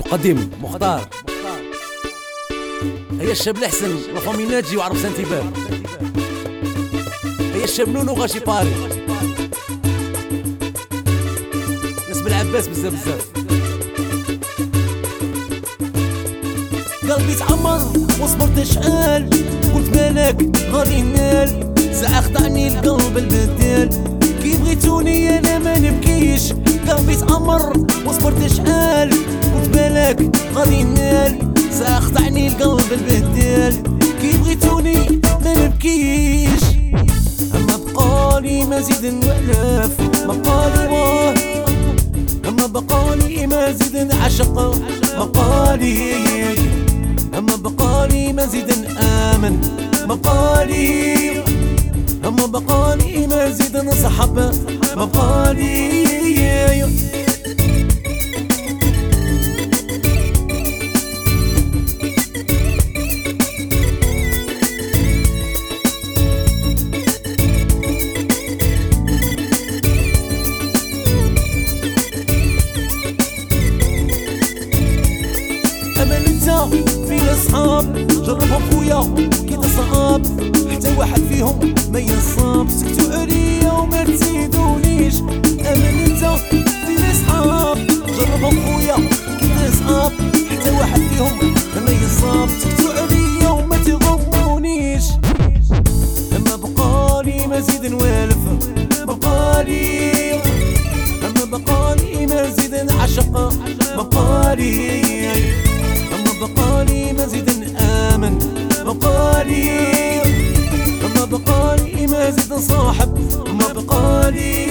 مقدم مختار. هيا الشاب الحسن لافامي ناجي وعرب سانتيباب. هيا الشاب نونو غاشي باري. ناس بالعباس بزاف بزاف. قلبي تعمر وصبرت شحال، قلت مالك غادي ننال، ساعة خطعني القلب البدال. كي بغيتوني انا ما نبكيش، قلبي تعمر وصبرت شحال، قلت مالك غادي ننال، ساعة خطعني القلب البدال. كي بغيتوني ما نبكيش، اما بقالي مزيد نولف، بقالي واه اما بقالي مزيد نعشق، بقالي اما بقالي مزيد نآمن، بقالي اما بقالي مزيد نصحب، بقالي فينا صحاب جربهم خويا كي تصعب، حتى واحد فيهم ما ينصاب، سكتوا عليا وما تزيدونيش. امان انت فينا صحاب جربهم خويا كي تصعب، حتى واحد فيهم ما ينصاب، سكتوا عليا وما تغمونيش. اما بقالي مزيد نوالف، بقالي اما بقالي مزيد نعشق، بقالي بقالي مزيد نآمن، بقالي ما بقالي مزيد نصاحب، ما بقالي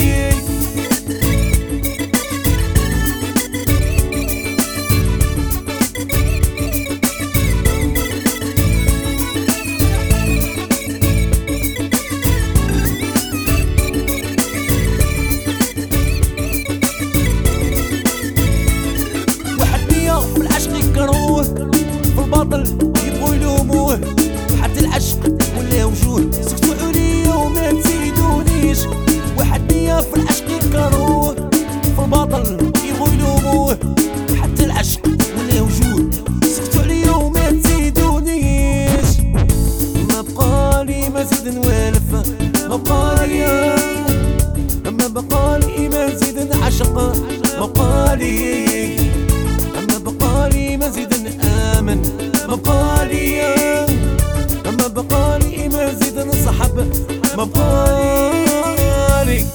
في الباطل يبغوا يلوموه، حتى العشق ولا وجوه، سكتوا عليا وما تزيدونيش. واحد نية في العشق يكروه، في الباطل يبغوا يلوموه، حتى العشق ولا وجوه، سكتوا عليا وما تزيدونيش. ما بقالي مزيد نوالف، ما بقالي ما بقالي مزيد نعشق، بقالي بقالي مزيد نآمن، بقالي اما بقالي مزيد نصحب، بقالي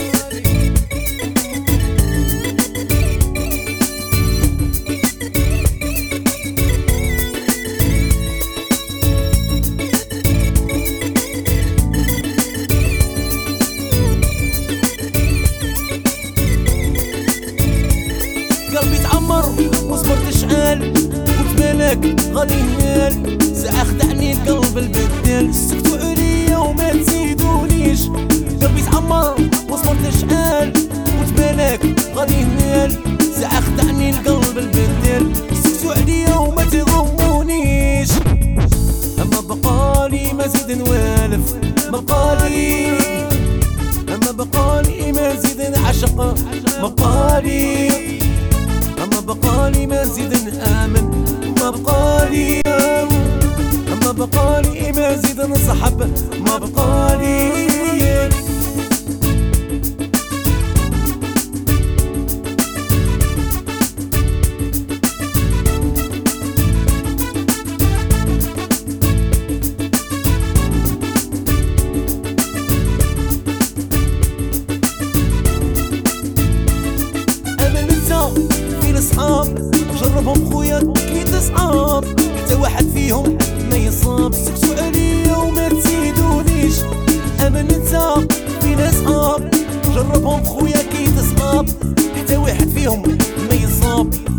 قلبي تعمر وصبرت شحال، قلت مالك غادي ننال، ساعة خدعني القلب البدال. سكتوا عليا وما تزيدونيش، قلبي تعمر وصبرت شحال، قلت مالك غادي ننال، ساعة خدعني القلب البدال. سكتوا عليا وما تغمونيش، اما بقالي مزيد نوالف، بقالي اما بقالي مزيد نعشق، بقالي اما بقالي مزيد نآمن، ما بقالي اما بقالي مزيد نصحب، ما بقالي فينا صحاب جربهم خويا كي تصعب، حتى واحد فيهم ما يصاب، سكتوا عليا وما تزيدونيش. امان انت فينا صحاب جربهم خويا كي تصعب، حتى واحد فيهم ما يصاب،